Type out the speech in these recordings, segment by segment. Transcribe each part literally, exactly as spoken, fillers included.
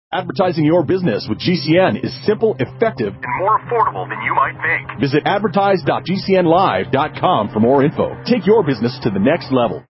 Advertising your business with G C N is simple, effective, and more affordable than you might think. Visit advertise dot g c n live dot com for more info. Take your business to the next level.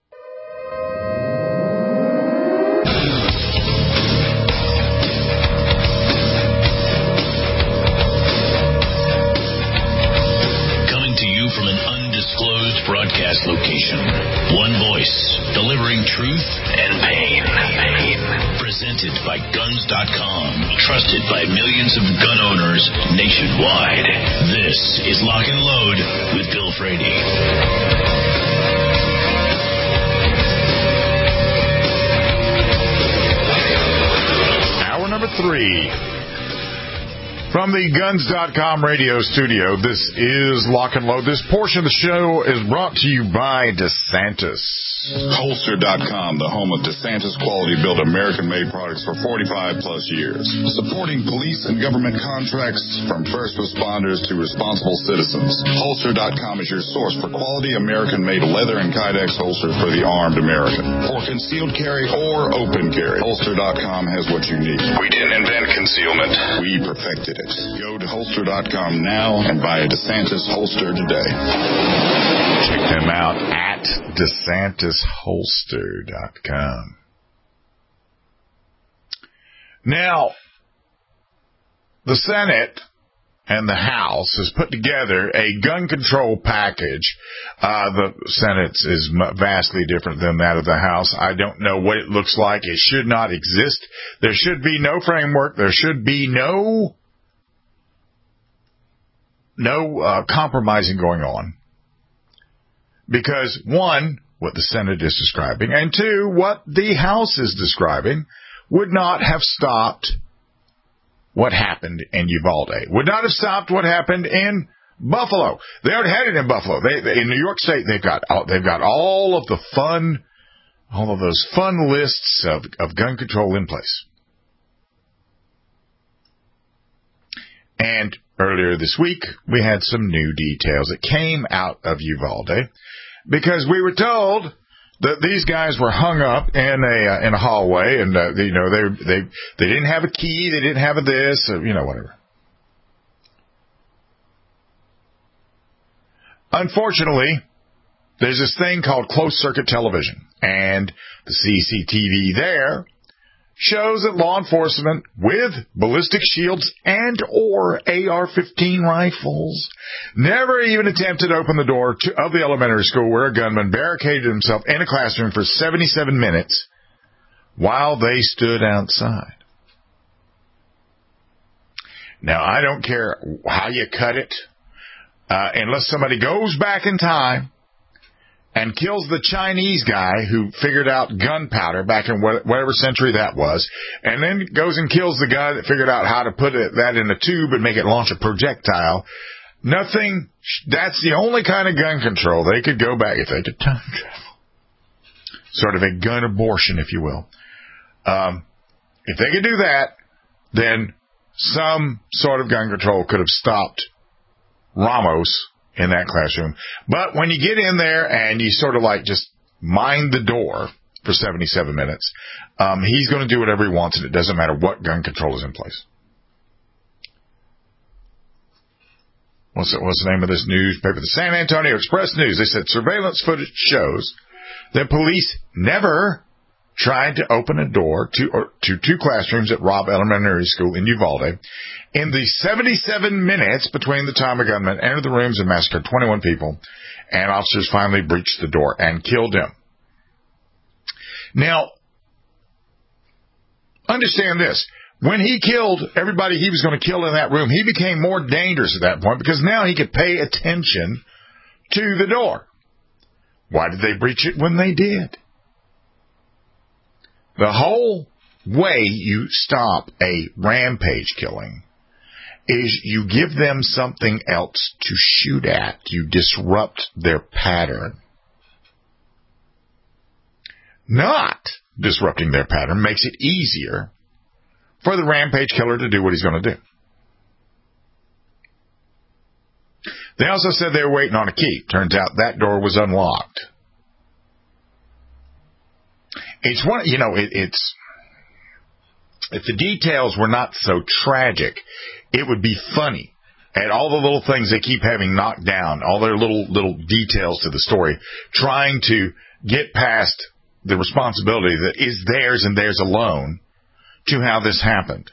Coming to you from an undisclosed broadcast location. One voice, delivering truth and pain. pain. Presented by guns dot com. Trusted by millions of gun owners nationwide. This is Lock and Load with Bill Frady. Hour number three. From the guns dot com radio studio, this is Lock and Load. This portion of the show is brought to you by DeSantis. Holster dot com, the home of DeSantis quality-built American-made products for forty-five plus years. Supporting police and government contracts from first responders to responsible citizens. Holster dot com is your source for quality American-made leather and Kydex holsters for the armed American. For concealed carry or open carry, Holster dot com has what you need. We didn't invent concealment. We perfected it. Go to Holster dot com now and buy a DeSantis holster today. Check them out at DeSantis holster dot com. Now, the Senate and the House has put together a gun control package. Uh, the Senate is vastly different than that of the House. I don't know what it looks like. It should not exist. There should be no framework. There should be no no uh, compromising going on. Because, one, what the Senate is describing, and two, what the House is describing, would not have stopped what happened in Uvalde. Would not have stopped what happened in Buffalo. They already had it in Buffalo. They, they, in New York State, they've got they've got all of the fun, all of those fun lists of, of gun control in place. And earlier this week, we had some new details that came out of Uvalde, because we were told that these guys were hung up in a uh, in a hallway, and uh, you know they they they didn't have a key, they didn't have a this, or, you know, whatever. Unfortunately, there's this thing called closed circuit television, and the C C T V there shows that law enforcement with ballistic shields and or A R fifteen rifles never even attempted to open the door to, of the elementary school where a gunman barricaded himself in a classroom for seventy-seven minutes while they stood outside. Now, I don't care how you cut it, uh, unless somebody goes back in time and kills the Chinese guy who figured out gunpowder back in whatever century that was, and then goes and kills the guy that figured out how to put it, that in a tube and make it launch a projectile. Nothing, that's the only kind of gun control. They could go back if they could time travel. Sort of a gun abortion, if you will. Um, if they could do that, then some sort of gun control could have stopped Ramos in that classroom. But when you get in there and you sort of like just mind the door for seventy-seven minutes, um, he's going to do whatever he wants, and it doesn't matter what gun control is in place. What's the, what's the name of this newspaper? The San Antonio Express News. They said surveillance footage shows that police never tried to open a door to or, to two classrooms at Robb Elementary School in Uvalde in the seventy-seven minutes between the time a gunman entered the rooms and massacred twenty-one people, and officers finally breached the door and killed him. Now, understand this. When he killed everybody he was going to kill in that room, he became more dangerous at that point because now he could pay attention to the door. Why did they breach it when they did? The whole way you stop a rampage killing is you give them something else to shoot at. You disrupt their pattern. Not disrupting their pattern makes it easier for the rampage killer to do what he's going to do. They also said they were waiting on a key. Turns out that door was unlocked. It's one, you know, it, it's, if the details were not so tragic, it would be funny. And all the little things they keep having knocked down, all their little little details to the story, trying to get past the responsibility that is theirs and theirs alone to how this happened.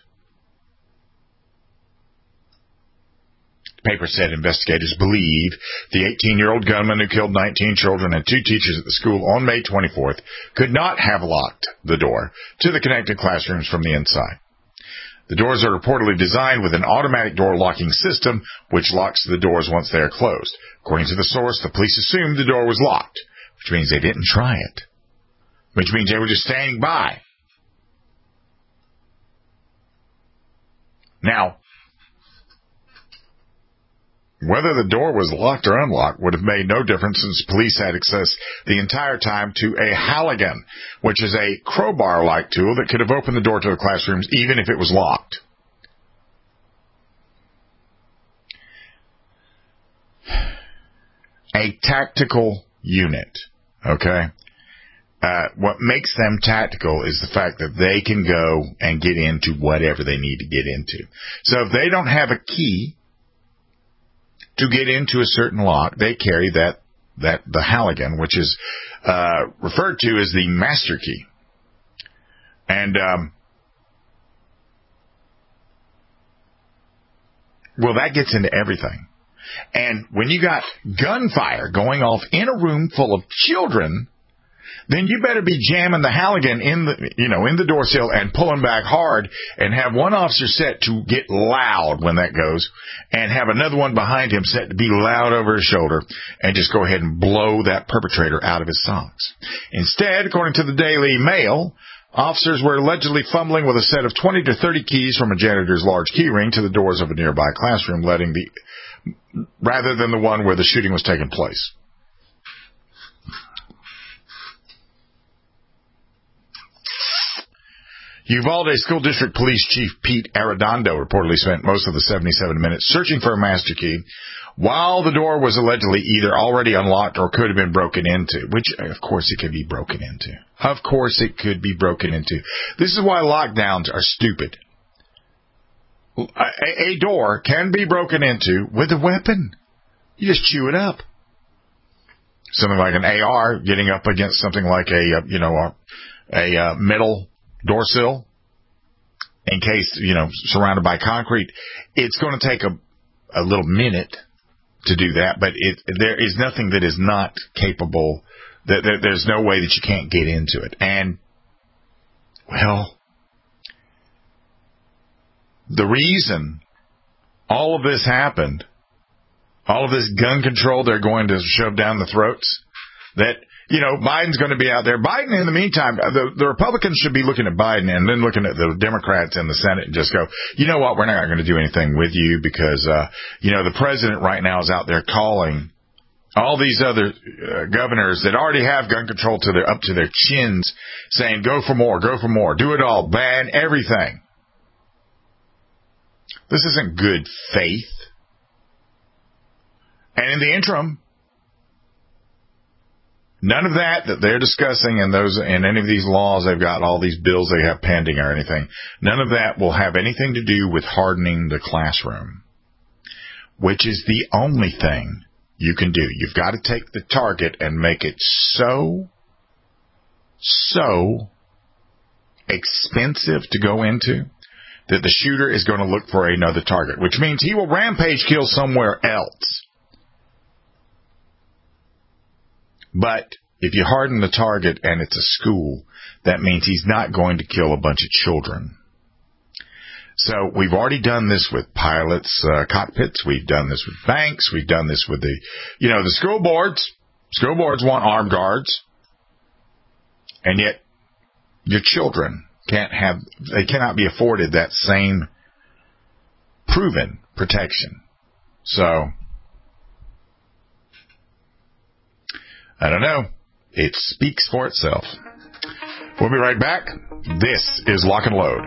The paper said investigators believe the eighteen-year-old gunman who killed nineteen children and two teachers at the school on May twenty-fourth could not have locked the door to the connected classrooms from the inside. The doors are reportedly designed with an automatic door locking system, which locks the doors once they are closed. According to the source, the police assumed the door was locked, which means they didn't try it, which means they were just standing by. Now, whether the door was locked or unlocked would have made no difference, since police had access the entire time to a Halligan, which is a crowbar-like tool that could have opened the door to the classrooms even if it was locked. A tactical unit, okay? Uh, what makes them tactical is the fact that they can go and get into whatever they need to get into. So if they don't have a key to get into a certain lock, they carry that, that the Halligan, which is uh, referred to as the master key. And, um, well, that gets into everything. And when you got gunfire going off in a room full of children, then you better be jamming the Halligan in the, you know, in the door sill and pulling back hard, and have one officer set to get loud when that goes, and have another one behind him set to be loud over his shoulder, and just go ahead and blow that perpetrator out of his socks. Instead, according to the Daily Mail, officers were allegedly fumbling with a set of twenty to thirty keys from a janitor's large key ring to the doors of a nearby classroom, letting the, rather than the one where the shooting was taking place. Uvalde School District Police Chief Pete Arredondo reportedly spent most of the seventy-seven minutes searching for a master key, while the door was allegedly either already unlocked or could have been broken into, which, of course, it could be broken into. Of course, it could be broken into. This is why lockdowns are stupid. A, a door can be broken into with a weapon. You just chew it up. Something like an A R getting up against something like a, you know, a, a uh, metal door sill, in case, you know, surrounded by concrete. It's going to take a, a little minute to do that, but it, there is nothing that is not capable, that there, there's no way that you can't get into it. And, well, the reason all of this happened, all of this gun control they're going to shove down the throats, that, you know, Biden's going to be out there. Biden, in the meantime, the, the Republicans should be looking at Biden and then looking at the Democrats in the Senate and just go, you know what, we're not going to do anything with you because, uh, you know, the president right now is out there calling all these other uh, governors that already have gun control to their, up to their chins, saying, go for more, go for more, do it all, ban everything. This isn't good faith. And in the interim, none of that that they're discussing in those, in any of these laws they've got, all these bills they have pending or anything, none of that will have anything to do with hardening the classroom, which is the only thing you can do. You've got to take the target and make it so, so expensive to go into that the shooter is going to look for another target, which means he will rampage kill somewhere else. But if you harden the target and it's a school, that means he's not going to kill a bunch of children. So we've already done this with pilots' uh, cockpits. We've done this with banks. We've done this with the, you know, the school boards. School boards want armed guards. And yet your children can't have, they cannot be afforded that same proven protection. So I don't know. It speaks for itself. We'll be right back. This is Lock and Load.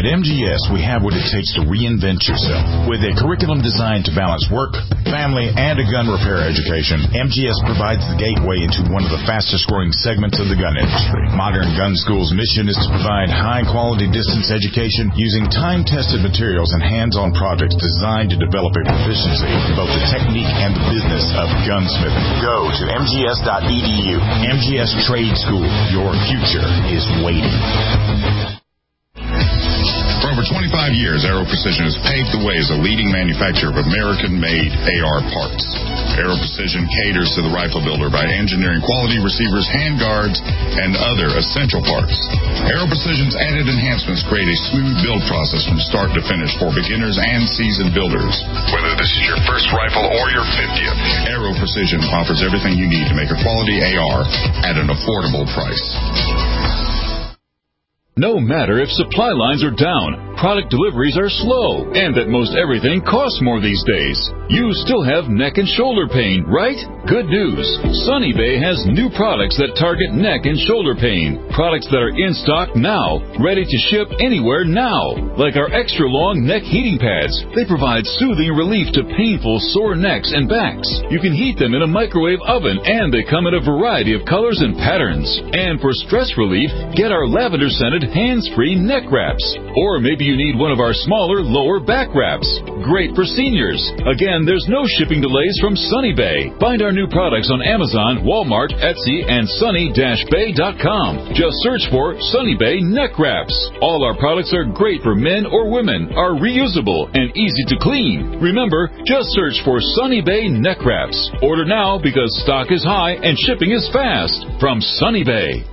At M G S, we have what it takes to reinvent yourself. With a curriculum designed to balance work, family, and a gun repair education, M G S provides the gateway into one of the fastest-growing segments of the gun industry. Modern Gun School's mission is to provide high-quality distance education using time-tested materials and hands-on projects designed to develop a proficiency in both the technique and the business of gunsmithing. Go to M G S dot E D U. M G S Trade School. Your future is waiting. For over twenty-five years, Aero Precision has paved the way as a leading manufacturer of American-made A R parts. Aero Precision caters to the rifle builder by engineering quality receivers, handguards, and other essential parts. Aero Precision's added enhancements create a smooth build process from start to finish for beginners and seasoned builders. Whether this is your first rifle or your fiftieth, Aero Precision offers everything you need to make a quality A R at an affordable price. No matter if supply lines are down, product deliveries are slow, and that most everything costs more these days, you still have neck and shoulder pain, right? Good news. Sunny Bay has new products that target neck and shoulder pain. Products that are in stock now, ready to ship anywhere now. Like our extra long neck heating pads. They provide soothing relief to painful sore necks and backs. You can heat them in a microwave oven, and they come in a variety of colors and patterns. And for stress relief, get our lavender scented hands-free neck wraps. Or maybe you need one of our smaller lower back wraps. Great for seniors. Again, there's no shipping delays from Sunny Bay. Find our new products on Amazon, Walmart, Etsy, and sunny dash bay dot com. Just search for Sunny Bay neck wraps. All our products are great for men or women, are reusable, and easy to clean. Remember, just search for Sunny Bay neck wraps. Order now because stock is high and shipping is fast. From Sunny Bay.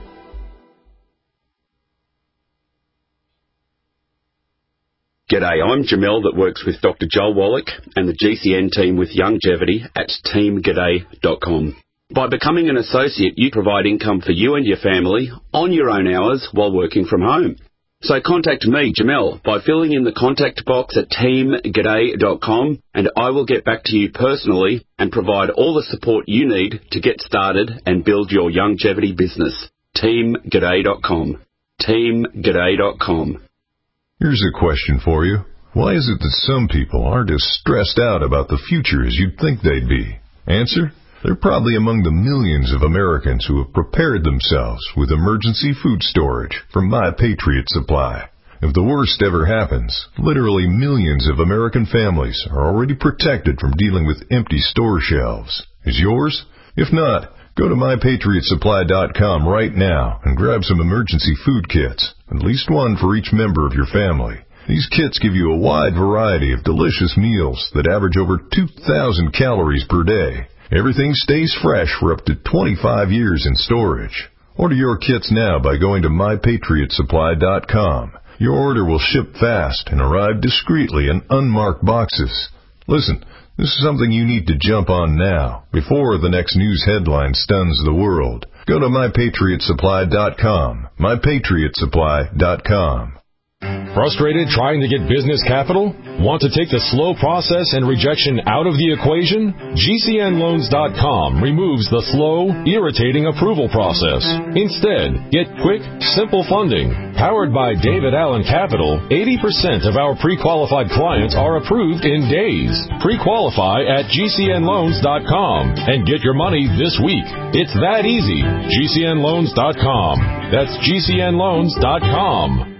G'day, I'm Jamel that works with Doctor Joel Wallach and the G C N team with Longevity at team g'day dot com. By becoming an associate, you provide income for you and your family on your own hours while working from home. So contact me, Jamel, by filling in the contact box at team g'day dot com, and I will get back to you personally and provide all the support you need to get started and build your longevity business. team g'day dot com. team g'day dot com. Here's a question for you. Why is it that some people aren't as stressed out about the future as you'd think they'd be? Answer? They're probably among the millions of Americans who have prepared themselves with emergency food storage from My Patriot Supply. If the worst ever happens, literally millions of American families are already protected from dealing with empty store shelves. Is yours? If not, go to my patriot supply dot com right now and grab some emergency food kits, at least one for each member of your family. These kits give you a wide variety of delicious meals that average over two thousand calories per day. Everything stays fresh for up to twenty-five years in storage. Order your kits now by going to my patriot supply dot com. Your order will ship fast and arrive discreetly in unmarked boxes. Listen, this is something you need to jump on now, before the next news headline stuns the world. Go to my patriot supply dot com. my patriot supply dot com. Frustrated trying to get business capital? Want to take the slow process and rejection out of the equation? G C N loans dot com removes the slow, irritating approval process. Instead, get quick, simple funding. Powered by David Allen Capital, eighty percent of our pre-qualified clients are approved in days. Pre-qualify at G C N loans dot com and get your money this week. It's that easy. G C N loans dot com. That's G C N loans dot com.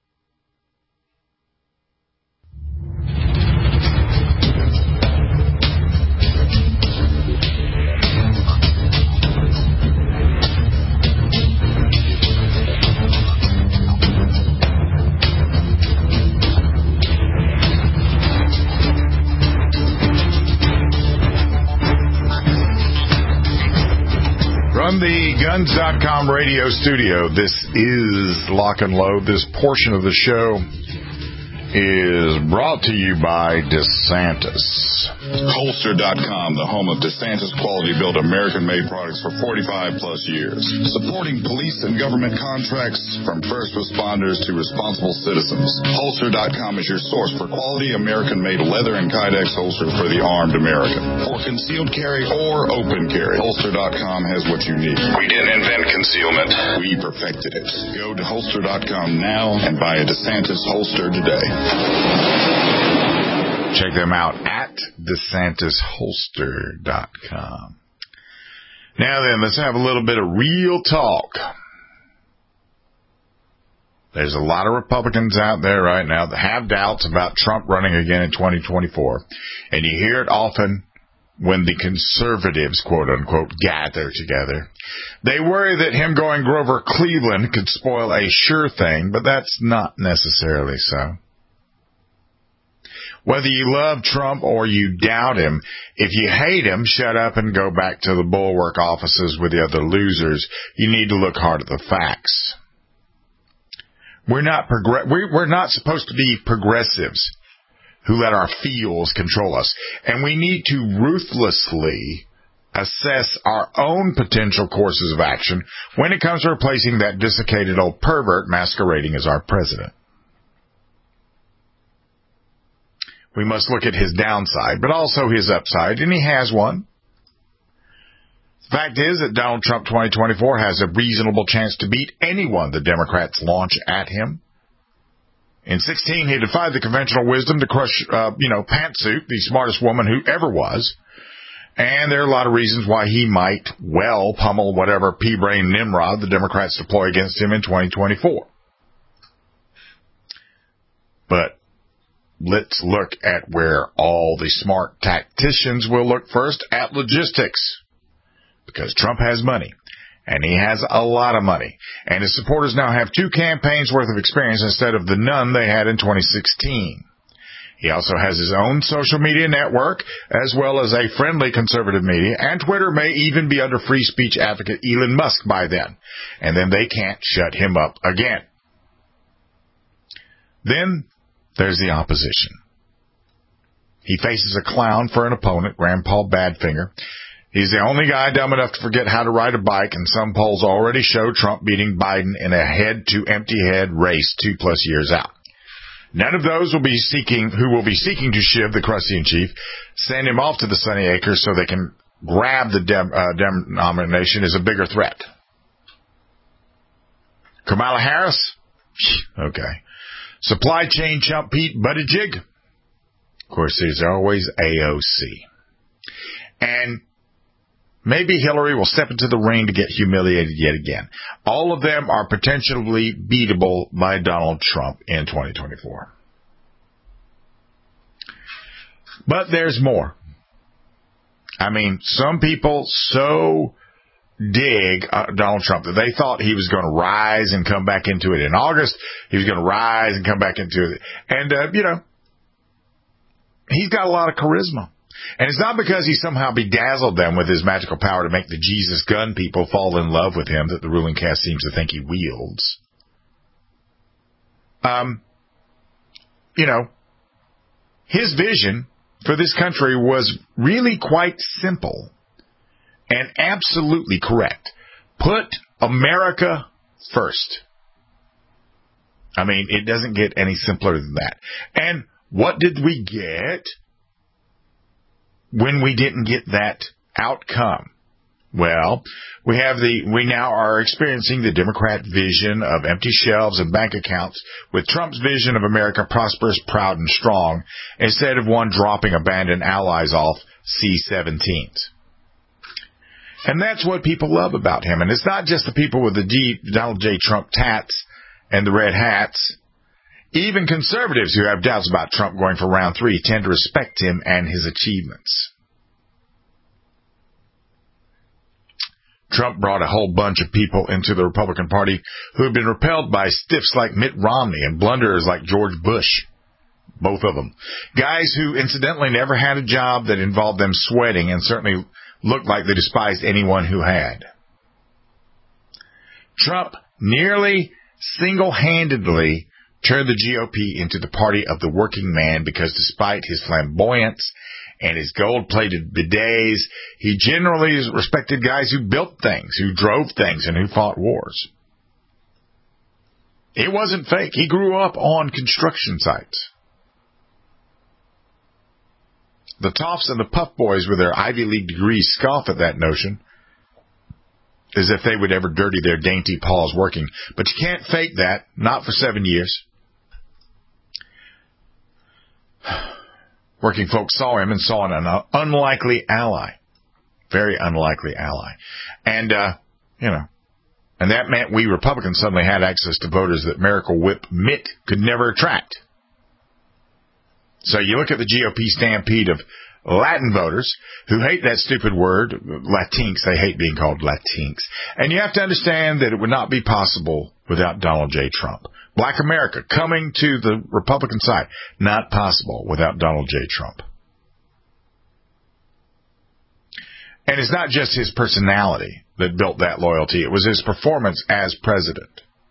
From the guns dot com radio studio, this is Lock and Load. This portion of the show is brought to you by DeSantis. Holster dot com, the home of DeSantis quality-built American-made products for forty-five plus years. Supporting police and government contracts from first responders to responsible citizens. Holster dot com is your source for quality American-made leather and Kydex holsters for the armed American. For concealed carry or open carry, Holster dot com has what you need. We didn't invent concealment. We perfected it. Go to Holster dot com now and buy a DeSantis holster today. Check them out at DeSantis Holster dot com. Now then, let's have a little bit of real talk. There's a lot of Republicans out there right now that have doubts about Trump running again in twenty twenty-four. And you hear it often when the conservatives, quote unquote, gather together. They worry that him going Grover Cleveland could spoil a sure thing, but that's not necessarily so. Whether you love Trump or you doubt him, if you hate him, shut up and go back to the bulwark offices with the other losers. You need to look hard at the facts. We're not progr- we're not supposed to be progressives who let our feels control us. And we need to ruthlessly assess our own potential courses of action when it comes to replacing that desiccated old pervert masquerading as our president. We must look at his downside, but also his upside, and he has one. The fact is that Donald Trump twenty twenty-four has a reasonable chance to beat anyone the Democrats launch at him. In sixteen, he defied the conventional wisdom to crush, uh, you know, Pantsuit, the smartest woman who ever was. And there are a lot of reasons why he might well pummel whatever pea-brain Nimrod the Democrats deploy against him in twenty twenty-four. But let's look at where all the smart tacticians will look first, at logistics. Because Trump has money, and he has a lot of money, and his supporters now have two campaigns worth of experience instead of the none they had in twenty sixteen. He also has his own social media network, as well as a friendly conservative media, and Twitter may even be under free speech advocate Elon Musk by then, and then they can't shut him up again. Then there's the opposition. He faces a clown for an opponent, Grandpa Badfinger. He's the only guy dumb enough to forget how to ride a bike, and some polls already show Trump beating Biden in a head-to-empty-head race two plus years out. None of those will be seeking, who will be seeking to shiv the Crustian chief, send him off to the sunny acres so they can grab the dem, uh, dem nomination is a bigger threat. Kamala Harris? Okay. Supply chain chump Pete Buttigieg? Of course, there's always A O C. And maybe Hillary will step into the ring to get humiliated yet again. All of them are potentially beatable by Donald Trump in twenty twenty-four. But there's more. I mean, some people so dig uh, Donald Trump that they thought he was going to rise and come back into it in August. He was going to rise and come back into it. And, uh, you know, he's got a lot of charisma. And it's not because he somehow bedazzled them with his magical power to make the Jesus gun people fall in love with him that the ruling caste seems to think he wields. Um, you know, his vision for this country was really quite simple and absolutely correct. Put America first. I mean, it doesn't get any simpler than that. And what did we get when we didn't get that outcome? Well, we have the, we now are experiencing the Democrat vision of empty shelves and bank accounts with Trump's vision of America prosperous, proud, and strong, instead of one dropping abandoned allies off C seventeens. And that's what people love about him. And it's not just the people with the deep Donald J. Trump tats and the red hats. Even conservatives who have doubts about Trump going for round three tend to respect him and his achievements. Trump brought a whole bunch of people into the Republican Party who had been repelled by stiffs like Mitt Romney and blunderers like George Bush. Both of them. Guys who incidentally never had a job that involved them sweating and certainly looked like they despised anyone who had. Trump nearly single-handedly turned the G O P into the party of the working man because despite his flamboyance and his gold-plated bidets. He generally respected guys who built things, who drove things, and who fought wars. It wasn't fake. He grew up on construction sites. The toffs and the puff boys with their Ivy League degrees scoff at that notion, as if they would ever dirty their dainty paws working. But you can't fake that, not for seven years. Working folks saw him and saw an unlikely ally. Very unlikely ally. And, uh, you know, and that meant we Republicans suddenly had access to voters that Miracle Whip Mitt could never attract. So you look at the G O P stampede of Latin voters who hate that stupid word, Latinx. They hate being called Latinx. And you have to understand that it would not be possible without Donald J. Trump. Black America coming to the Republican side, not possible without Donald J. Trump. And it's not just his personality that built that loyalty. It was his performance as president.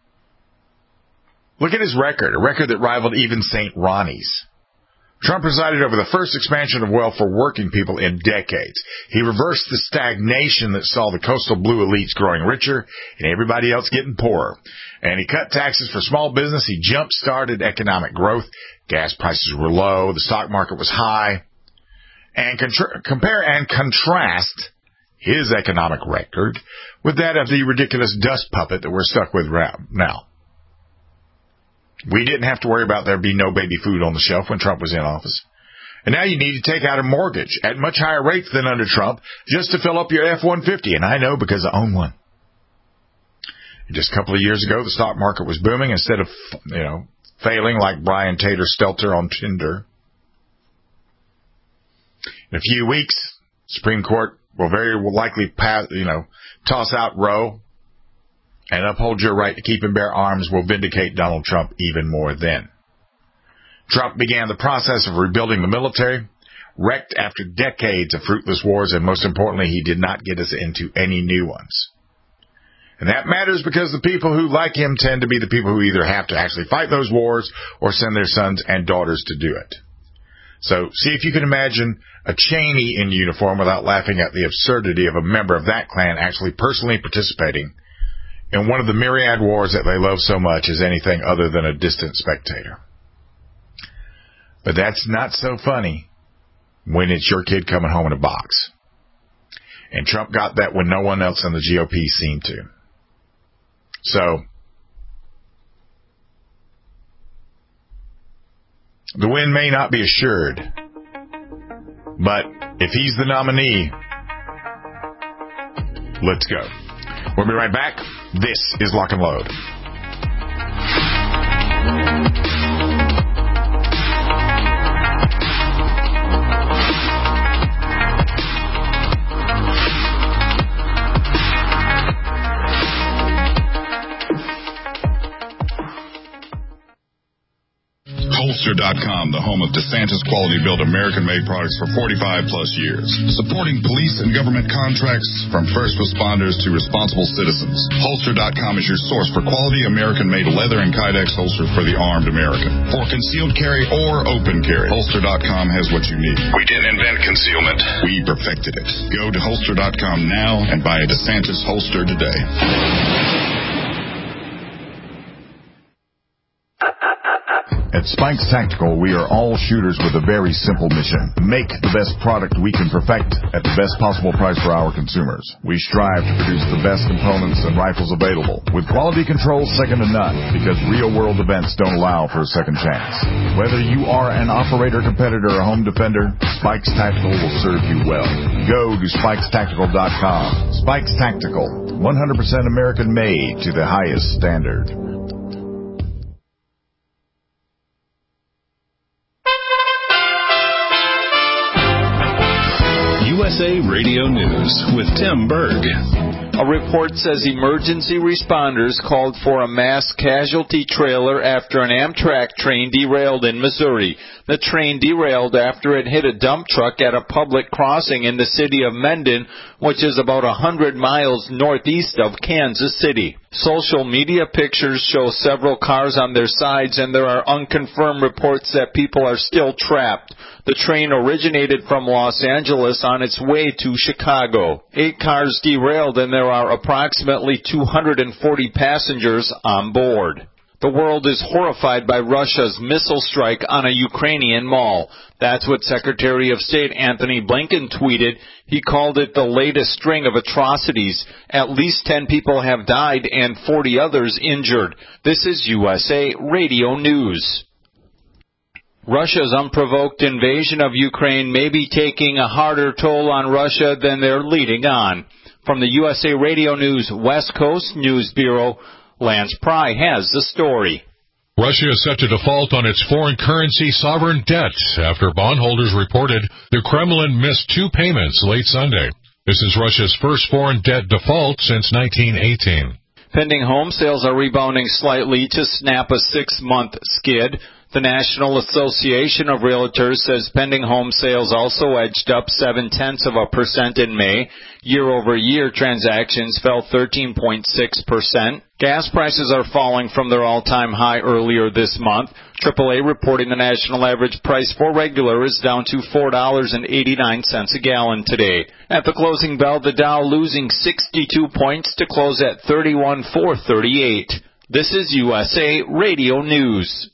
Look at his record, a record that rivaled even Saint Ronnie's. Trump presided over the first expansion of wealth for working people in decades. He reversed the stagnation that saw the coastal blue elites growing richer and everybody else getting poorer. And he cut taxes for small business. He jump-started economic growth. Gas prices were low. The stock market was high. And contra- compare and contrast his economic record with that of the ridiculous dust puppet that we're stuck with now. We didn't have to worry about there being no baby food on the shelf when Trump was in office. And now you need to take out a mortgage at much higher rates than under Trump just to fill up your F one fifty. And I know because I own one. Just a couple of years ago, the stock market was booming instead of, you know, failing like Brian Tater Stelter on Tinder. In a few weeks, Supreme Court will very likely pass, you know, toss out Roe and uphold your right to keep and bear arms will vindicate Donald Trump even more then. Trump began the process of rebuilding the military, wrecked after decades of fruitless wars, and most importantly, he did not get us into any new ones. And that matters because the people who like him tend to be the people who either have to actually fight those wars or send their sons and daughters to do it. So see if you can imagine a Cheney in uniform without laughing at the absurdity of a member of that clan actually personally participating in one of the myriad wars that they love so much as anything other than a distant spectator. But that's not so funny when it's your kid coming home in a box. And Trump got that when no one else in the G O P seemed to. So, the win may not be assured, but if he's the nominee, let's go. We'll be right back. This is Lock and Load. Holster dot com, the home of DeSantis quality-built American-made products for forty-five plus years. Supporting police and government contracts from first responders to responsible citizens. Holster dot com is your source for quality American-made leather and Kydex holsters for the armed American. For concealed carry or open carry, Holster dot com has what you need. We didn't invent concealment. We perfected it. Go to Holster dot com now and buy a DeSantis holster today. At Spikes Tactical, we are all shooters with a very simple mission. Make the best product we can perfect at the best possible price for our consumers. We strive to produce the best components and rifles available, with quality control second to none, because real-world events don't allow for a second chance. Whether you are an operator, competitor, or home defender, Spikes Tactical will serve you well. Go to Spikes Tactical dot com. Spikes Tactical, one hundred percent American-made to the highest standard. U S A Radio News with Tim Berg. A report says emergency responders called for a mass casualty trailer after an Amtrak train derailed in Missouri. The train derailed after it hit a dump truck at a public crossing in the city of Mendon, which is about one hundred miles northeast of Kansas City. Social media pictures show several cars on their sides, and there are unconfirmed reports that people are still trapped. The train originated from Los Angeles on its way to Chicago. Eight cars derailed, and there are approximately two hundred forty passengers on board. The world is horrified by Russia's missile strike on a Ukrainian mall. That's what Secretary of State Anthony Blinken tweeted. He called it the latest string of atrocities. At least ten people have died and forty others injured. This is U S A Radio News. Russia's unprovoked invasion of Ukraine may be taking a harder toll on Russia than they're leading on. From the U S A Radio News West Coast News Bureau, Lance Pry has the story. Russia is set to default on its foreign currency sovereign debt after bondholders reported the Kremlin missed two payments late Sunday. This is Russia's first foreign debt default since nineteen eighteen. Pending home sales are rebounding slightly to snap a six-month skid. The National Association of Realtors says pending home sales also edged up seven-tenths of a percent in May. Year-over-year transactions fell thirteen point six percent. Gas prices are falling from their all-time high earlier this month. triple A reporting the national average price for regular is down to four dollars and eighty-nine cents a gallon today. At the closing bell, the Dow losing sixty-two points to close at thirty-one four thirty-eight. This is U S A Radio News.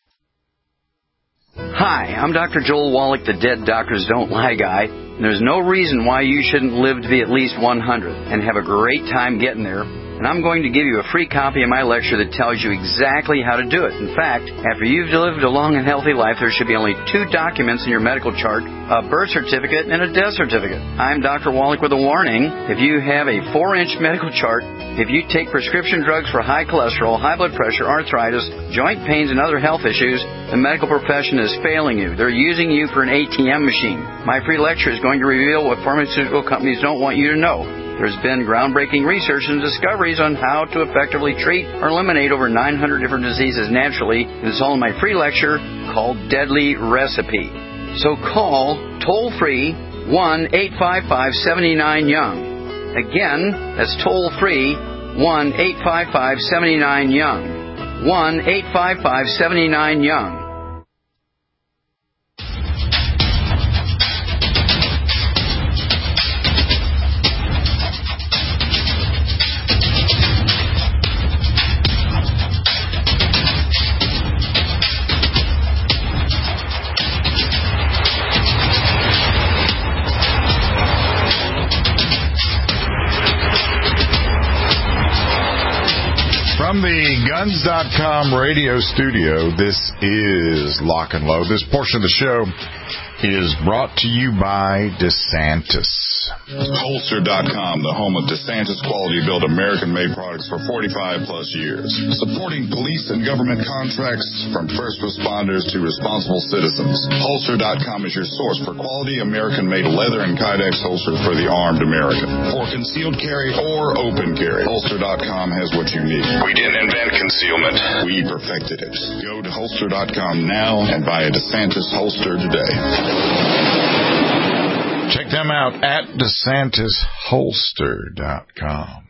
Hi, I'm Doctor Joel Wallach, the Dead Doctors Don't Lie guy. And there's no reason why you shouldn't live to be at least one hundred and have a great time getting there. And I'm going to give you a free copy of my lecture that tells you exactly how to do it. In fact, after you've lived a long and healthy life, there should be only two documents in your medical chart, a birth certificate and a death certificate. I'm Doctor Wallach with a warning. If you have a four-inch medical chart, if you take prescription drugs for high cholesterol, high blood pressure, arthritis, joint pains, and other health issues, the medical profession is failing you. They're using you for an A T M machine. My free lecture is going to reveal what pharmaceutical companies don't want you to know. There's been groundbreaking research and discoveries on how to effectively treat or eliminate over nine hundred different diseases naturally. And it's all in my free lecture called Deadly Recipe. So call toll-free one eight five five, seven nine, young. Again, that's toll-free one eight five five, seven nine, young. one eight five five, seven nine, young. From the Guns dot com radio studio, this is Lock and Load. This portion of the show is brought to you by DeSantis. Holster dot com, the home of DeSantis quality-built American-made products for forty-five plus years. Supporting police and government contracts from first responders to responsible citizens. Holster dot com is your source for quality American-made leather and Kydex holsters for the armed American. For concealed carry or open carry, Holster dot com has what you need. We didn't invent concealment. We perfected it. Go to Holster dot com now and buy a DeSantis holster today. Check them out at DeSantis Holster dot com.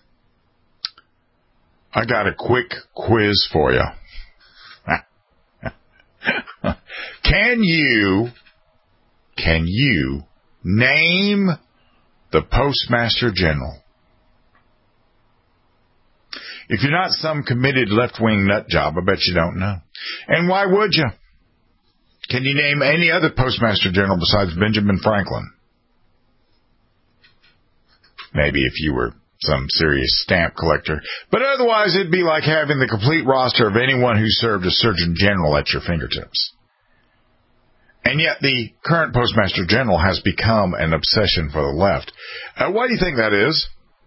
I got a quick quiz for you. Can you, can you name the Postmaster General? If you're not some committed left-wing nut job, I bet you don't know. And why would you? Can you name any other Postmaster General besides Benjamin Franklin? Maybe if you were some serious stamp collector. But otherwise, it'd be like having the complete roster of anyone who served as Surgeon General at your fingertips. And yet the current Postmaster General has become an obsession for the left. Uh, why do you think that is?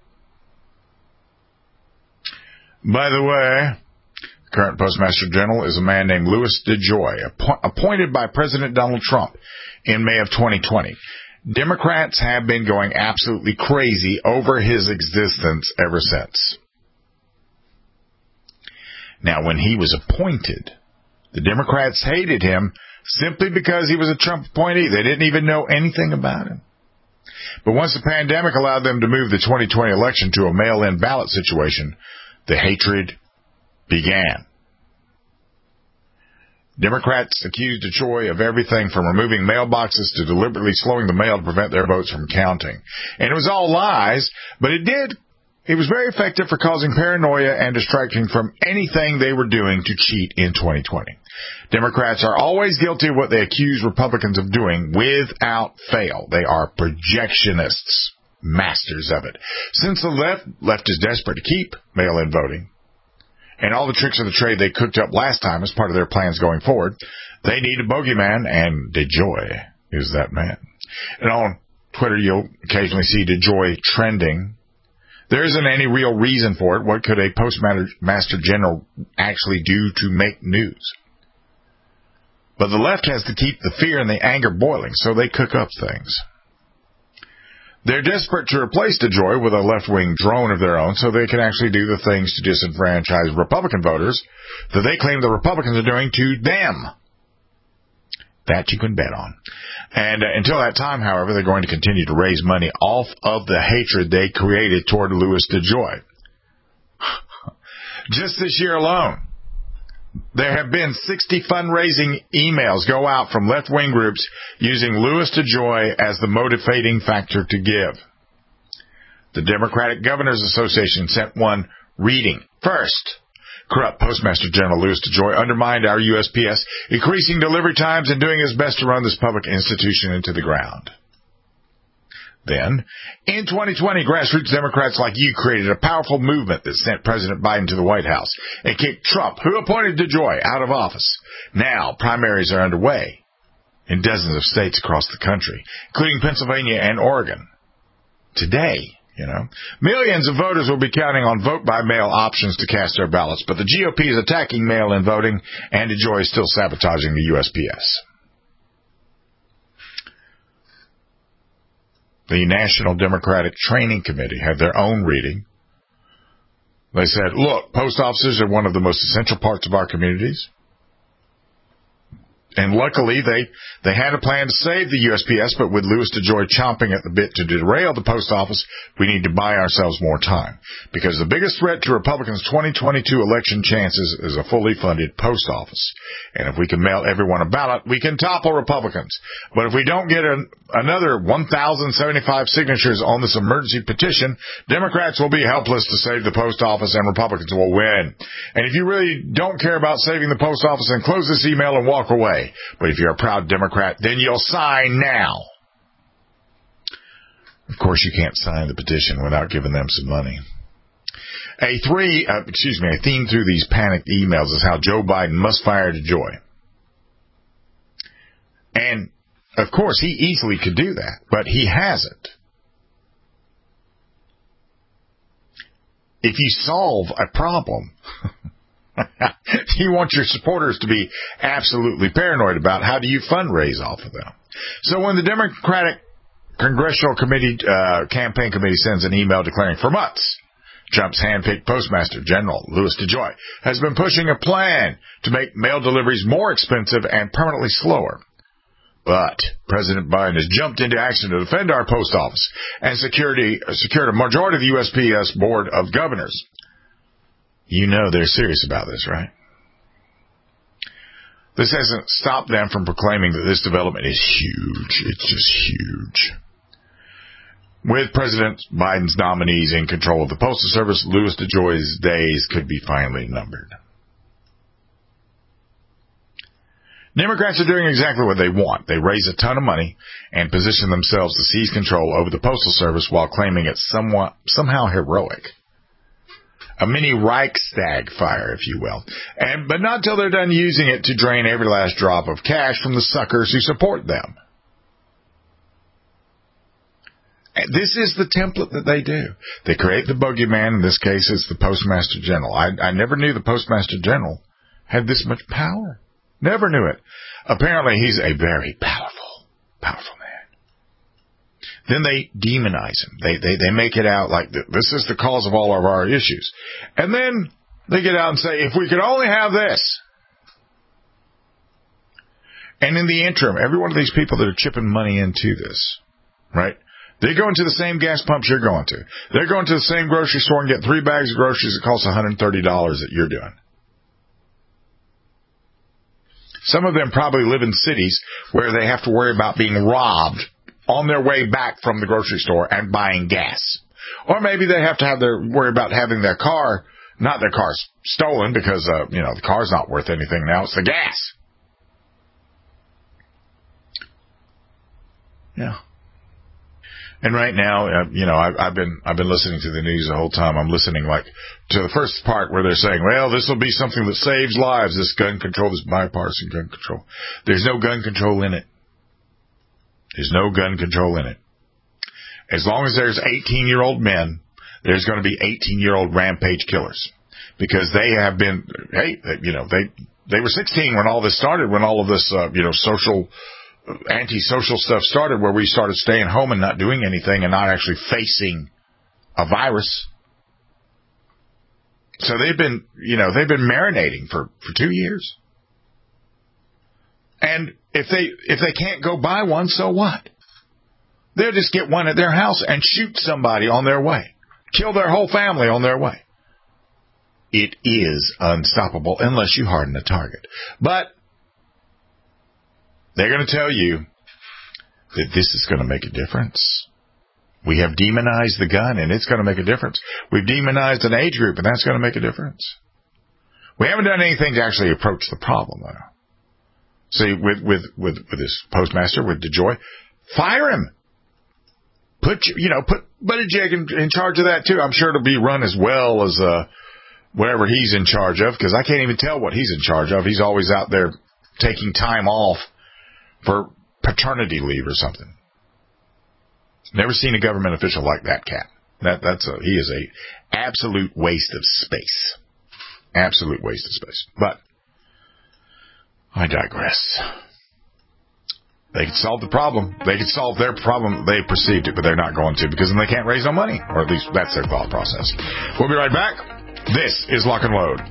By the way, the current Postmaster General is a man named Louis DeJoy, appo- appointed by President Donald Trump in May of twenty twenty. Democrats have been going absolutely crazy over his existence ever since. Now, when he was appointed, the Democrats hated him simply because he was a Trump appointee. They didn't even know anything about him. But once the pandemic allowed them to move the twenty twenty election to a mail-in ballot situation, the hatred began. Democrats accused DeJoy of everything from removing mailboxes to deliberately slowing the mail to prevent their votes from counting. And it was all lies, but it did, it was very effective for causing paranoia and distraction from anything they were doing to cheat in twenty twenty. Democrats are always guilty of what they accuse Republicans of doing without fail. They are projectionists, masters of it. Since the left, left is desperate to keep mail-in voting, and all the tricks of the trade they cooked up last time as part of their plans going forward, they need a bogeyman, and DeJoy is that man. And on Twitter, you'll occasionally see DeJoy trending. There isn't any real reason for it. What could a postmaster general actually do to make news? But the left has to keep the fear and the anger boiling, so they cook up things. They're desperate to replace DeJoy with a left-wing drone of their own so they can actually do the things to disenfranchise Republican voters that they claim the Republicans are doing to them. That you can bet on. And uh, until that time, however, they're going to continue to raise money off of the hatred they created toward Louis DeJoy. Just this year alone, there have been sixty fundraising emails go out from left-wing groups using Louis DeJoy as the motivating factor to give. The Democratic Governors Association sent one reading. First, corrupt Postmaster General Louis DeJoy undermined our U S P S, increasing delivery times and doing his best to run this public institution into the ground. Then, in twenty twenty, grassroots Democrats like you created a powerful movement that sent President Biden to the White House and kicked Trump, who appointed DeJoy, out of office. Now, primaries are underway in dozens of states across the country, including Pennsylvania and Oregon. Today, you know, millions of voters will be counting on vote-by-mail options to cast their ballots, but the G O P is attacking mail-in voting, and DeJoy is still sabotaging the U S P S. The National Democratic Training Committee had their own reading. They said, look, post offices are one of the most essential parts of our communities. And luckily, they, they had a plan to save the U S P S, but with Louis DeJoy chomping at the bit to derail the post office, we need to buy ourselves more time. Because the biggest threat to Republicans' twenty twenty-two election chances is a fully funded post office. And if we can mail everyone a ballot, we can topple Republicans. But if we don't get an, another one thousand seventy-five signatures on this emergency petition, Democrats will be helpless to save the post office and Republicans will win. And if you really don't care about saving the post office, then close this email and walk away. But if you're a proud Democrat, then you'll sign now. Of course, you can't sign the petition without giving them some money. A three, uh, excuse me, a theme through these panicked emails is how Joe Biden must fire DeJoy. And, of course, he easily could do that, but he hasn't. If you solve a problem, you want your supporters to be absolutely paranoid about how do you fundraise off of them. So when the Democratic Congressional Committee, uh, Campaign Committee sends an email declaring for months, Trump's hand-picked Postmaster General, Louis DeJoy, has been pushing a plan to make mail deliveries more expensive and permanently slower. But President Biden has jumped into action to defend our post office and security, uh, secured a majority of the U S P S Board of Governors. You know they're serious about this, right? This hasn't stopped them from proclaiming that this development is huge. It's just huge. With President Biden's nominees in control of the Postal Service, Louis DeJoy's days could be finally numbered. Democrats are doing exactly what they want. They raise a ton of money and position themselves to seize control over the Postal Service while claiming it's somewhat, somehow heroic. A mini Reichstag fire, if you will. And, but not till they're done using it to drain every last drop of cash from the suckers who support them. And this is the template that they do. They create the bogeyman. In this case, it's the Postmaster General. I, I never knew the Postmaster General had this much power. Never knew it. Apparently, he's a very powerful, powerful man. Then they demonize him. They, they, they make it out like this is the cause of all of our issues. And then they get out and say, if we could only have this. And in the interim, every one of these people that are chipping money into this, right? They go into the same gas pumps you're going to. They're going to the same grocery store and get three bags of groceries that cost one hundred thirty dollars that you're doing. Some of them probably live in cities where they have to worry about being robbed on their way back from the grocery store and buying gas. Or maybe they have to have their worry about having their car, not their cars stolen because, uh, you know, the car's not worth anything now. It's the gas. Yeah. And right now, uh, you know, I've, I've been I've been listening to the news the whole time. I'm listening, like, to the first part where they're saying, well, this will be something that saves lives, this gun control, this bipartisan gun control. There's no gun control in it. There's no gun control in it. As long as there's eighteen-year-old men, there's going to be eighteen-year-old rampage killers. Because they have been, hey, you know, they they were sixteen when all this started, when all of this, uh, you know, social... anti-social stuff started, where we started staying home and not doing anything and not actually facing a virus. So they've been, you know, they've been marinating for, for two years. And if they if they can't go buy one, so what? They'll just get one at their house and shoot somebody on their way. Kill their whole family on their way. It is unstoppable unless you harden the target. But they're going to tell you that this is going to make a difference. We have demonized the gun, and it's going to make a difference. We've demonized an age group, and that's going to make a difference. We haven't done anything to actually approach the problem, though. See, with with with, with this postmaster, with DeJoy, fire him. Put you know put Buttigieg in, in charge of that too. I'm sure it'll be run as well as uh, whatever he's in charge of, because I can't even tell what he's in charge of. He's always out there taking time off for paternity leave or something. Never seen a government official like that cat. That that's a he is a absolute waste of space. Absolute waste of space. But I digress. They could solve the problem. They could solve their problem. They perceived it, but they're not going to, because then they can't raise no money, or at least that's their thought process. We'll be right back. This is Lock and Load.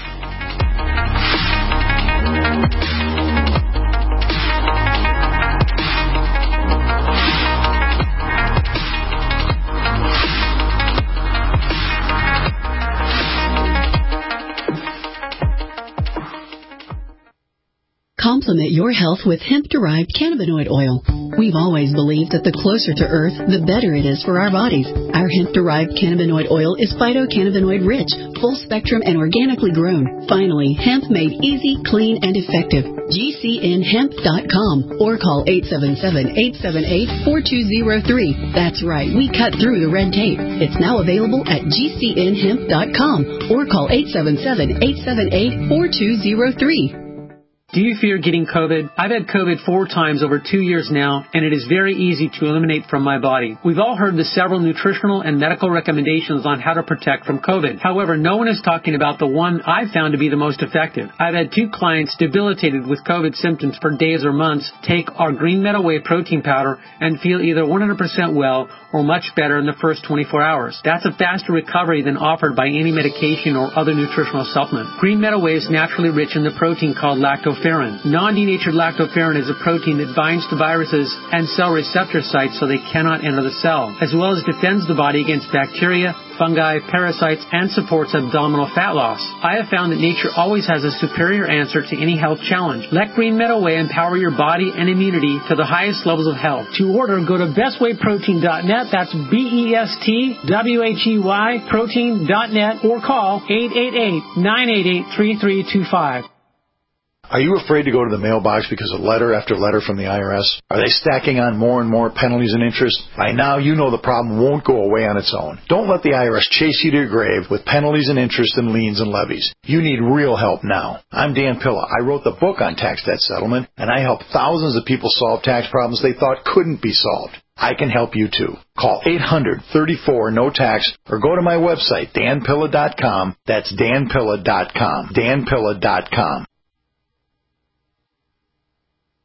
Complement your health with hemp-derived cannabinoid oil. We've always believed that the closer to Earth, the better it is for our bodies. Our hemp-derived cannabinoid oil is phytocannabinoid-rich, full-spectrum, and organically grown. Finally, hemp made easy, clean, and effective. G C N hemp dot com or call eight seven seven, eight seven eight, four two zero three. That's right, we cut through the red tape. It's now available at G C N hemp dot com or call eight seven seven, eight seven eight, four two zero three. Do you fear getting COVID? I've had COVID four times over two years now, and it is very easy to eliminate from my body. We've all heard the several nutritional and medical recommendations on how to protect from COVID. However, no one is talking about the one I've found to be the most effective. I've had two clients debilitated with COVID symptoms for days or months take our Green Meadow Whey protein powder and feel either one hundred percent well or much better in the first twenty-four hours. That's a faster recovery than offered by any medication or other nutritional supplement. Green Meadow Whey is naturally rich in the protein called lactobacillus. Non-denatured lactoferrin is a protein that binds to viruses and cell receptor sites so they cannot enter the cell, as well as defends the body against bacteria, fungi, parasites, and supports abdominal fat loss. I have found that nature always has a superior answer to any health challenge. Let Green Meadow Whey empower your body and immunity to the highest levels of health. To order, go to best way protein dot net. That's B E S T W H E Y protein dot net or call eight eight eight, nine eight eight, three three two five. Are you afraid to go to the mailbox because of letter after letter from the I R S? Are they stacking on more and more penalties and interest? By now, you know the problem won't go away on its own. Don't let the I R S chase you to your grave with penalties and interest and liens and levies. You need real help now. I'm Dan Pilla. I wrote the book on tax debt settlement, and I help thousands of people solve tax problems they thought couldn't be solved. I can help you too. Call eight hundred, thirty-four, no tax or go to my website, dan pilla dot com. That's dan pilla dot com. dan pilla dot com.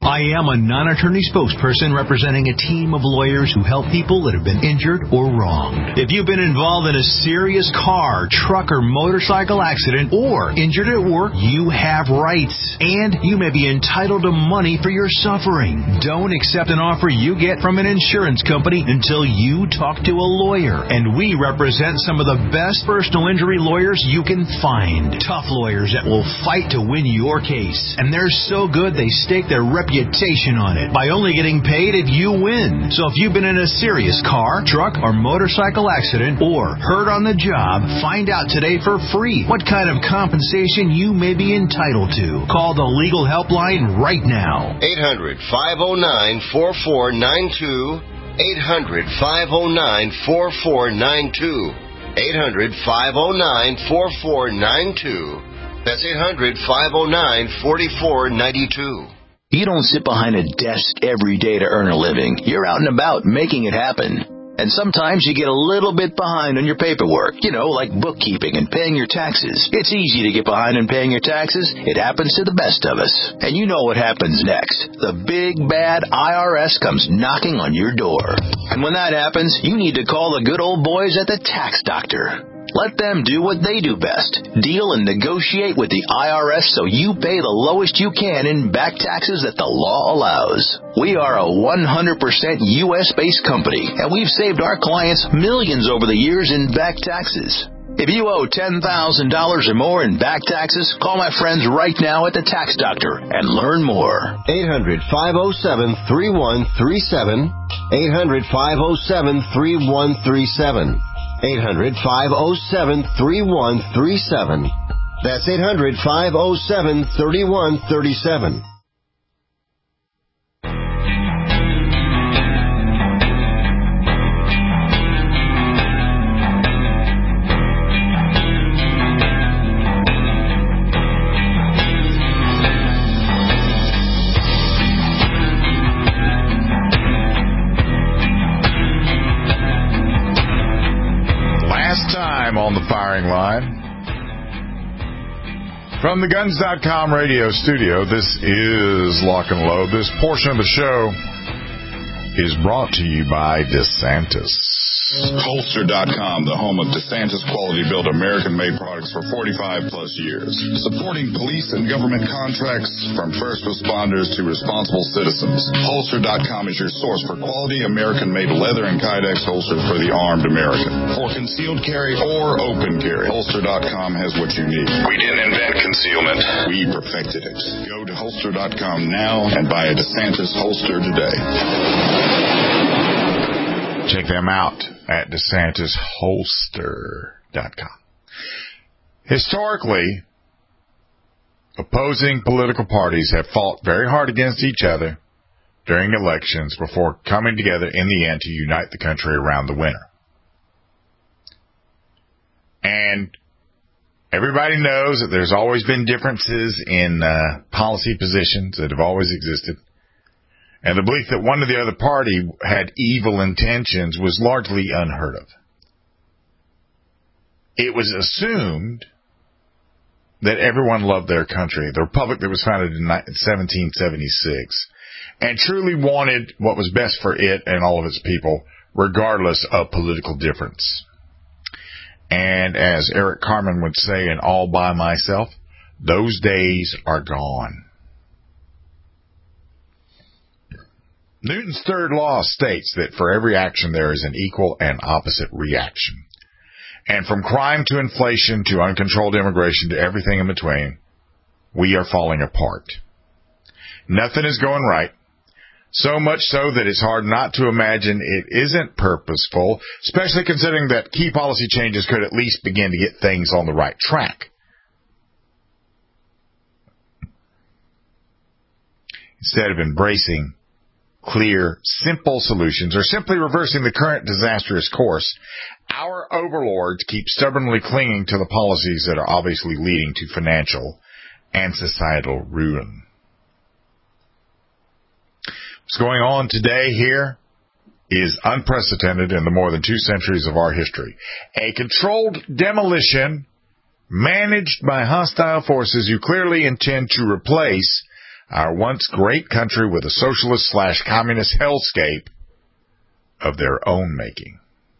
I am a non-attorney spokesperson representing a team of lawyers who help people that have been injured or wronged. If you've been involved in a serious car, truck, or motorcycle accident or injured at work, you have rights, and you may be entitled to money for your suffering. Don't accept an offer you get from an insurance company until you talk to a lawyer, and we represent some of the best personal injury lawyers you can find. Tough lawyers that will fight to win your case, and they're so good they stake their reputation on it by only getting paid if you win. So if you've been in a serious car, truck, or motorcycle accident or hurt on the job, find out today for free what kind of compensation you may be entitled to. Call the legal helpline right now. eight hundred, five oh nine, four four nine two. eight hundred, five oh nine, four four nine two. eight hundred, five oh nine, four four nine two. That's eight hundred, five oh nine, four four nine two. You don't sit behind a desk every day to earn a living. You're out and about making it happen. And sometimes you get a little bit behind on your paperwork, you know, like bookkeeping and paying your taxes. It's easy to get behind on paying your taxes. It happens to the best of us. And you know what happens next. The big, bad I R S comes knocking on your door. And when that happens, you need to call the good old boys at the Tax Doctor. Let them do what they do best. Deal and negotiate with the I R S so you pay the lowest you can in back taxes that the law allows. We are a one hundred percent U S-based company, and we've saved our clients millions over the years in back taxes. If you owe ten thousand dollars or more in back taxes, call my friends right now at the Tax Doctor and learn more. eight hundred, five oh seven, three one three seven. eight hundred, five oh seven, three one three seven. eight hundred, five oh seven, three one three seven. That's eight hundred, five oh seven, three one three seven. On the firing line from the guns dot com radio studio, this is Lock and Load. This portion of the show is brought to you by DeSantis. Holster dot com, the home of DeSantis quality-built American-made products for forty-five plus years. Supporting police and government contracts from first responders to responsible citizens. Holster dot com is your source for quality American-made leather and Kydex holsters for the armed American. For concealed carry or open carry, Holster dot com has what you need. We didn't invent concealment. We perfected it. Go to Holster dot com now and buy a DeSantis holster today. Check them out at DeSantis Holster dot com. Historically, opposing political parties have fought very hard against each other during elections before coming together in the end to unite the country around the winner. And everybody knows that there's always been differences in uh, policy positions that have always existed. And the belief that one or the other party had evil intentions was largely unheard of. It was assumed that everyone loved their country, the republic that was founded in seventeen seventy-six, and truly wanted what was best for it and all of its people, regardless of political difference. And as Eric Carmen would say in All By Myself, those days are gone. Newton's third law states that for every action there is an equal and opposite reaction. And from crime to inflation to uncontrolled immigration to everything in between, we are falling apart. Nothing is going right. So much so that it's hard not to imagine it isn't purposeful, especially considering that key policy changes could at least begin to get things on the right track. Instead of embracing clear, simple solutions, or simply reversing the current disastrous course, our overlords keep stubbornly clinging to the policies that are obviously leading to financial and societal ruin. What's going on today here is unprecedented in the more than two centuries of our history. A controlled demolition managed by hostile forces who clearly intend to replace our once great country with a socialist slash communist hellscape of their own making.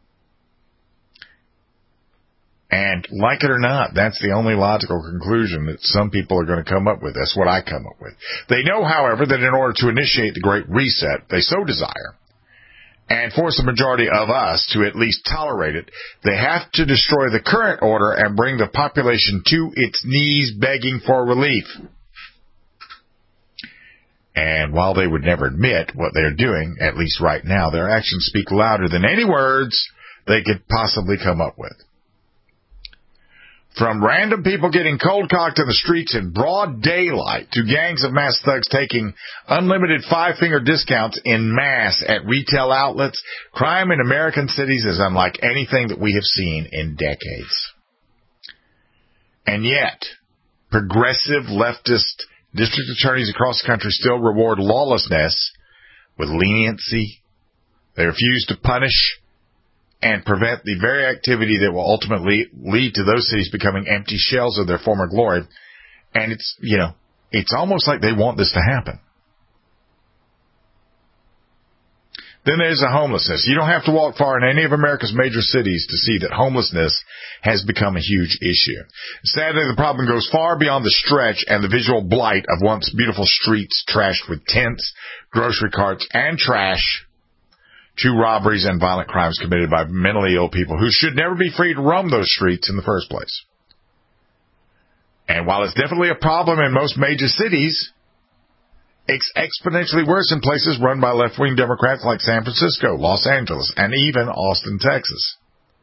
And like it or not, that's the only logical conclusion that some people are going to come up with. That's what I come up with. They know, however, that in order to initiate the Great Reset they so desire, and force the majority of us to at least tolerate it, they have to destroy the current order and bring the population to its knees begging for relief. And while they would never admit what they're doing, at least right now, their actions speak louder than any words they could possibly come up with. From random people getting cold-cocked in the streets in broad daylight to gangs of mass thugs taking unlimited five-finger discounts in mass at retail outlets, crime in American cities is unlike anything that we have seen in decades. And yet, progressive leftist district attorneys across the country still reward lawlessness with leniency. They refuse to punish and prevent the very activity that will ultimately lead to those cities becoming empty shells of their former glory. And it's, you know, it's almost like they want this to happen. Then there's the homelessness. You don't have to walk far in any of America's major cities to see that homelessness has become a huge issue. Sadly, the problem goes far beyond the stretch and the visual blight of once beautiful streets trashed with tents, grocery carts, and trash, to robberies and violent crimes committed by mentally ill people who should never be free to roam those streets in the first place. And while it's definitely a problem in most major cities, it's exponentially worse in places run by left-wing Democrats like San Francisco, Los Angeles, and even Austin, Texas.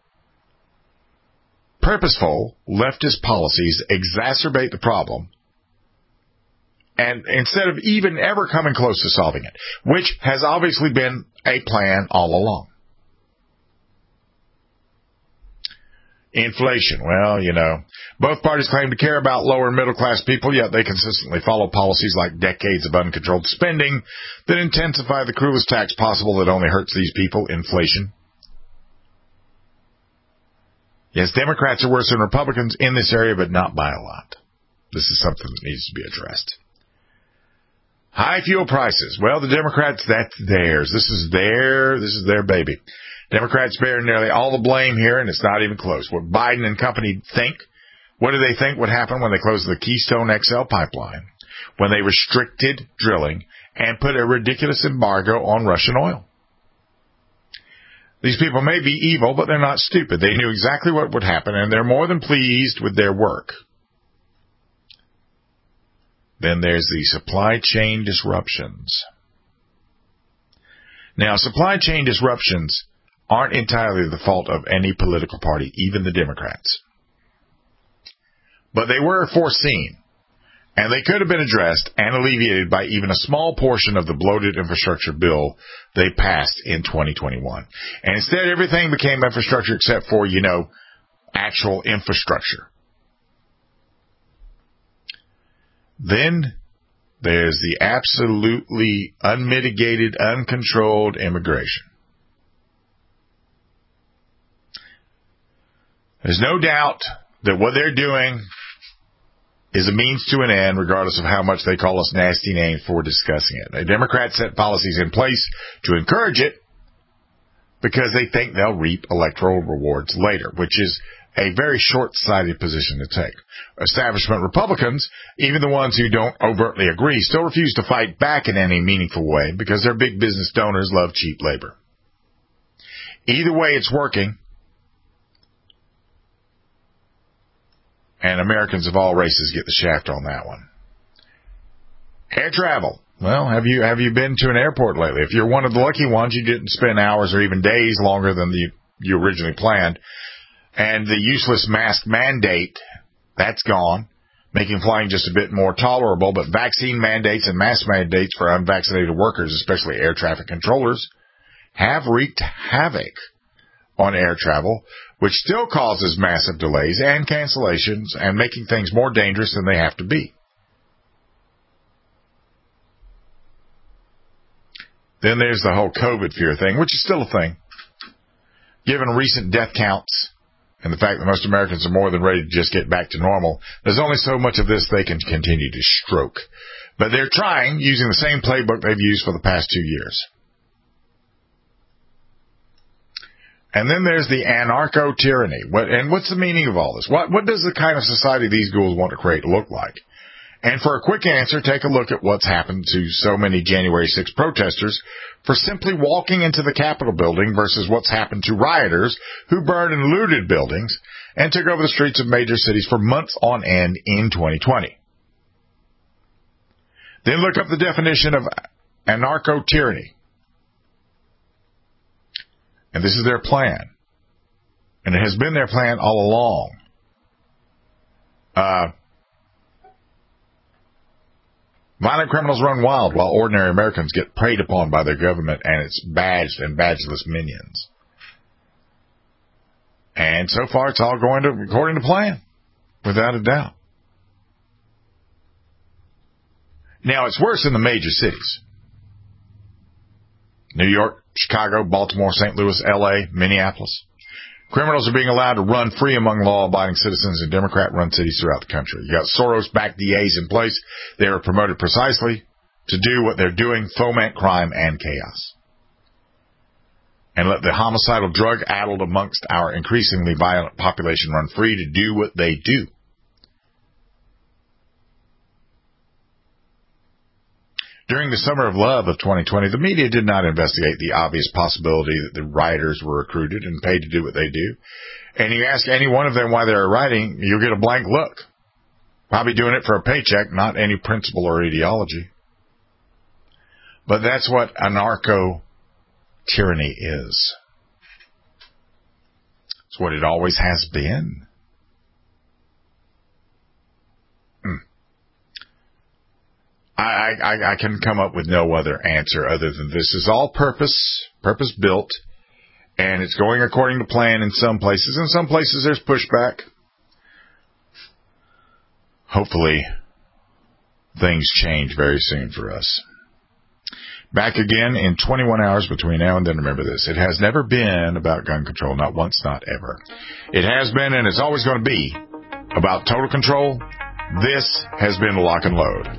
Purposeful leftist policies exacerbate the problem, and instead of even ever coming close to solving it, which has obviously been a plan all along. Inflation. Well, you know, both parties claim to care about lower and middle class people, yet they consistently follow policies like decades of uncontrolled spending that intensify the cruelest tax possible that only hurts these people, inflation. Yes, Democrats are worse than Republicans in this area, but not by a lot. This is something that needs to be addressed. High fuel prices. Well, the Democrats, that's theirs. This is their, this is their baby. Democrats bear nearly all the blame here, and it's not even close. What Biden and company think, what do they think would happen when they closed the Keystone X L pipeline, when they restricted drilling and put a ridiculous embargo on Russian oil? These people may be evil, but they're not stupid. They knew exactly what would happen, and they're more than pleased with their work. Then there's the supply chain disruptions. Now, supply chain disruptions aren't entirely the fault of any political party, even the Democrats. But they were foreseen, and they could have been addressed and alleviated by even a small portion of the bloated infrastructure bill they passed in twenty twenty-one. And instead, everything became infrastructure except for, you know, actual infrastructure. Then there's the absolutely unmitigated, uncontrolled immigration. There's no doubt that what they're doing is a means to an end, regardless of how much they call us nasty names for discussing it. The Democrats set policies in place to encourage it because they think they'll reap electoral rewards later, which is a very short-sighted position to take. Establishment Republicans, even the ones who don't overtly agree, still refuse to fight back in any meaningful way because their big business donors love cheap labor. Either way, it's working. And Americans of all races get the shaft on that one. Air travel. Well, have you have you been to an airport lately? If you're one of the lucky ones, you didn't spend hours or even days longer than the, you originally planned. And the useless mask mandate, that's gone, making flying just a bit more tolerable. But vaccine mandates and mask mandates for unvaccinated workers, especially air traffic controllers, have wreaked havoc on air travel, which still causes massive delays and cancellations and making things more dangerous than they have to be. Then there's the whole COVID fear thing, which is still a thing. Given recent death counts and the fact that most Americans are more than ready to just get back to normal, there's only so much of this they can continue to stroke. But they're trying, using the same playbook they've used for the past two years. And then there's the anarcho-tyranny. What, and what's the meaning of all this? What, what does the kind of society these ghouls want to create look like? And for a quick answer, take a look at what's happened to so many January sixth protesters for simply walking into the Capitol building versus what's happened to rioters who burned and looted buildings and took over the streets of major cities for months on end in twenty twenty. Then look up the definition of anarcho-tyranny. And this is their plan. And it has been their plan all along. Uh, violent criminals run wild while ordinary Americans get preyed upon by their government and its badged and badgeless minions. And so far, it's all going to according to plan, without a doubt. Now, it's worse in the major cities. New York, Chicago, Baltimore, Saint Louis, L A, Minneapolis. Criminals are being allowed to run free among law-abiding citizens in Democrat-run cities throughout the country. You got Soros-backed D As in place. They are promoted precisely to do what they're doing, foment crime and chaos. And let the homicidal drug-addled amongst our increasingly violent population run free to do what they do. During the summer of love of twenty twenty, the media did not investigate the obvious possibility that the rioters were recruited and paid to do what they do. And you ask any one of them why they're rioting, you'll get a blank look. Probably doing it for a paycheck, not any principle or ideology. But that's what anarcho-tyranny is. It's what it always has been. I, I, I can come up with no other answer other than this is all purpose, purpose built, and it's going according to plan in some places. In some places there's pushback. Hopefully things change very soon for us. Back again in twenty-one hours between now and then. Remember this. It has never been about gun control. Not once, not ever. It has been and it's always going to be about total control. This has been Lock and Load.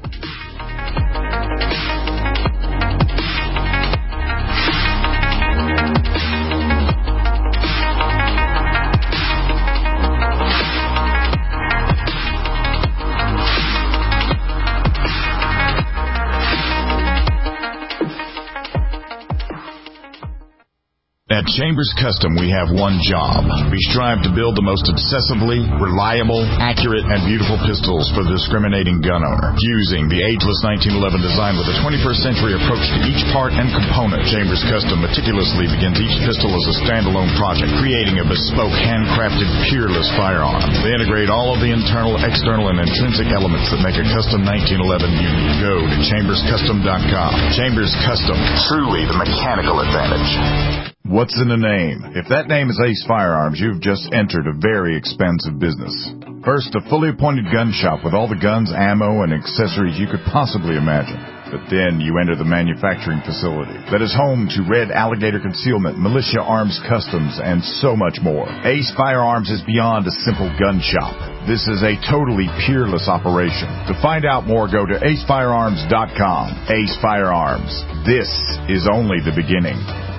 At Chambers Custom, we have one job. We strive to build the most accessibly, reliable, accurate, and beautiful pistols for the discriminating gun owner. Fusing the ageless nineteen eleven design with a twenty-first century approach to each part and component, Chambers Custom meticulously begins each pistol as a standalone project, creating a bespoke, handcrafted, peerless firearm. They integrate all of the internal, external, and intrinsic elements that make a custom nineteen eleven unique. Go to chambers custom dot com. Chambers Custom, truly the mechanical advantage. What's in a name? If that name is Ace Firearms, you've just entered a very expensive business. First, a fully appointed gun shop with all the guns, ammo, and accessories you could possibly imagine. But then you enter the manufacturing facility that is home to Red Alligator Concealment, Militia Arms Customs, and so much more. Ace Firearms is beyond a simple gun shop. This is a totally peerless operation. To find out more, go to ace firearms dot com. Ace Firearms. This is only the beginning.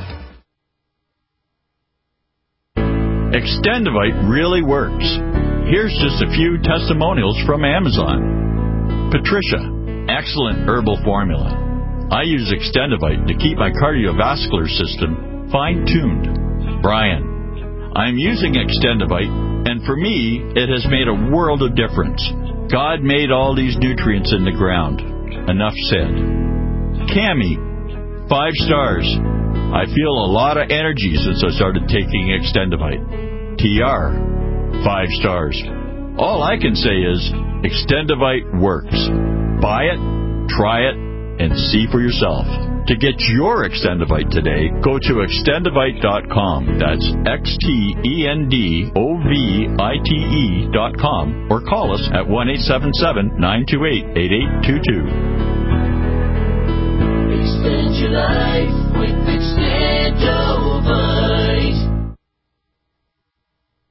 Extendivite really works. Here's just a few testimonials from Amazon. Patricia, excellent herbal formula. I use Extendivite to keep my cardiovascular system fine-tuned. Brian, I'm using Extendivite, and for me, it has made a world of difference. God made all these nutrients in the ground. Enough said. Cammie, five stars. I feel a lot of energy since I started taking Extendivite. T R, five stars. All I can say is Extendivite works. Buy it, try it, and see for yourself. To get your Extendivite today, go to extendivite dot com. That's X T E N D O V I T E dot com or call us at one eight seven seven, nine two eight, eight eight two two. Extend your life with Extendovite.